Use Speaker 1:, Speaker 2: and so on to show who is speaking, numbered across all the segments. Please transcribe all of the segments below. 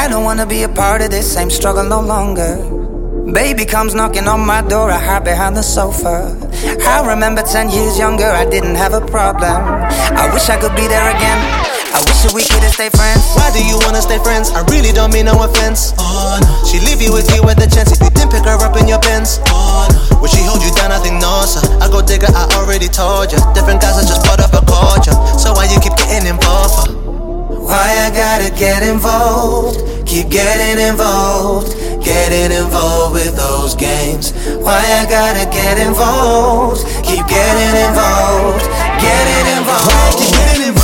Speaker 1: don't wanna be a part of this same struggle no longer. Baby comes knocking on my door, I hide behind the sofa. I remember 10 years younger, I didn't have a problem. I wish I could be there again, I wish that we could stay friends.
Speaker 2: Why do you wanna stay friends? I really don't mean no offense. Oh no, she leave you with you at the chance. If you didn't pick her up in your pants. Oh no, would she hold you down? I think no, sir. I go digger, I already told ya. Different guys are just part of a culture. So why you keep getting involved?
Speaker 1: Why I gotta get involved? Keep getting involved. Getting involved with those games. Why I gotta get involved? Keep getting involved. Getting involved. Why I keep getting involved?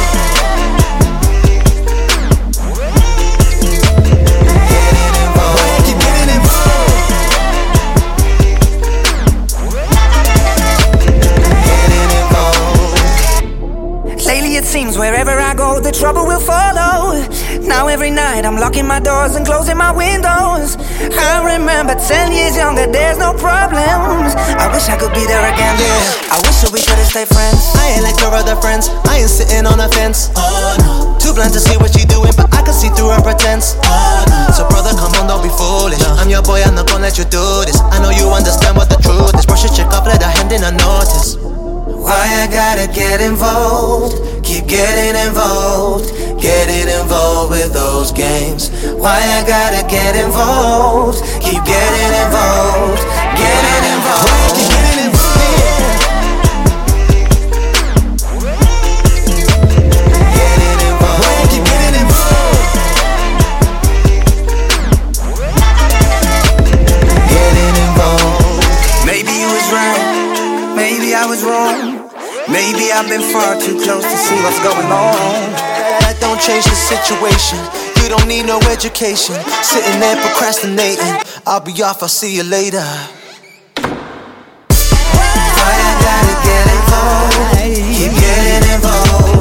Speaker 1: It seems wherever I go, the trouble will follow. Now every night I'm locking my doors and closing my windows. I remember 10 years younger, there's no problems. I wish I could be there again. I wish that we could've stayed friends.
Speaker 2: I ain't like your other friends, I ain't sitting on a fence. Oh no, too blind to see what she doing, but I can see through her pretense. Oh no, so brother come on, don't be foolish. I'm your boy, I'm not gonna let you do this. I know you understand what the truth is. Brush your chick up, let her hand in a notice.
Speaker 1: Why I gotta get involved? Keep getting involved. Getting involved with those games. Why I gotta get involved? Keep getting involved. Getting involved. Why I keep getting involved? Getting involved. Why I keep getting involved? Getting involved. Maybe you was right. Maybe I was wrong. Maybe I've been far too close to see what's going on.
Speaker 2: That don't change the situation. You don't need no education. Sitting there procrastinating. I'll be off, I'll see you later.
Speaker 1: Why I gotta get involved? Keep getting involved.